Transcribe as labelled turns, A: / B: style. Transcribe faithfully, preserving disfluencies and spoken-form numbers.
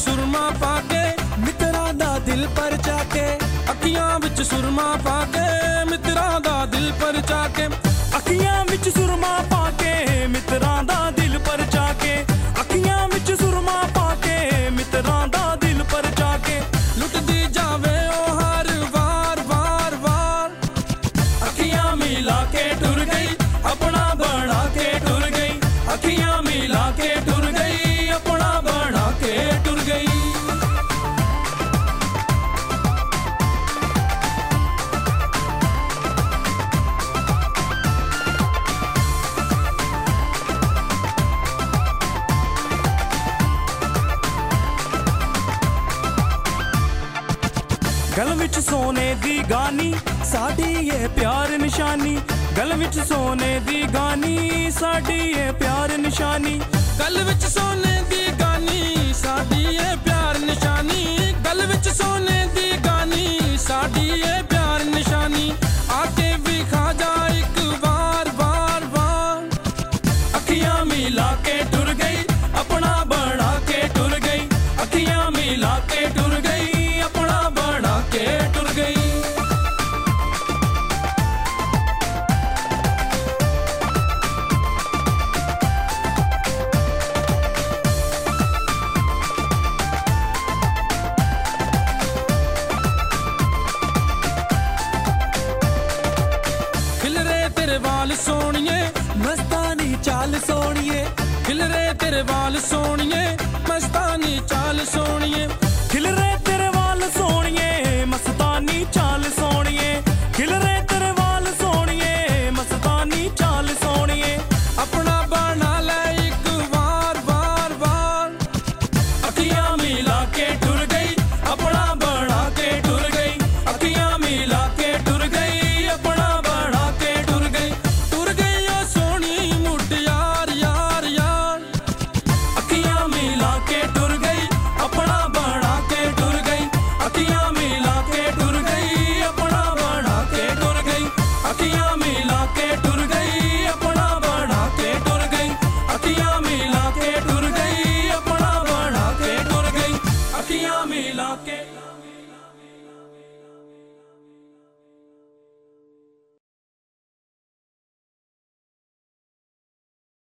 A: सुरमा पाके मित्रा दा दिल पर जाके, अखियां विच सुरमा पाके मित्रा दा दिल पर जाके,
B: अखियां विच सुरमा पाके मित्रा दा दिल पर जाके, अखियां विच सुरमा पाके मित्रा दा दिल पर जाके,
A: लुटदी जावे ओ हर वार वार वार,
B: अखियां मिला के टुर गई अपना बना के टुर गई, अखियां मिला के टुर गई अपना बना के टुर गई। गल विच सोने दी गानी साडी ये प्यार निशानी, गल विच सोने दी गानी साडी ये प्यार निशानी,
A: गल विच सोने दी गानी साडी ये प्यार निशानी, गल विच सोने दी गानी साडी ये प्यार निशानी, आके भी खा जा एक बार बार बार,
B: अखियां मिला के टुर गई अपना बना के टुर गई, अखियां मिला के टुर गई अपना बना के टुर गई।
A: खिलरे तेरे वाल सोनिए
B: मस्तानी चाल सोनिए,
A: खिलरे तेरे वाल सोनिए मस्तानी चाल सोनिए,
B: खिलरे तेरे वाल सोनिए मस्तानी चाल सोनिए, खिलरे तेरे वाल सोनिए मस्तानी चाल सोनिए,
A: अपना बना ले एक बार बार बार,
B: अखियां मिला के टुर गई अपना बना के टुर गई, अखियां मिला के टुर गई अपना बना के टुर गई,
A: टुर गई ओ सोनी मुट यार यार यार,
B: अखियां मिला के टुर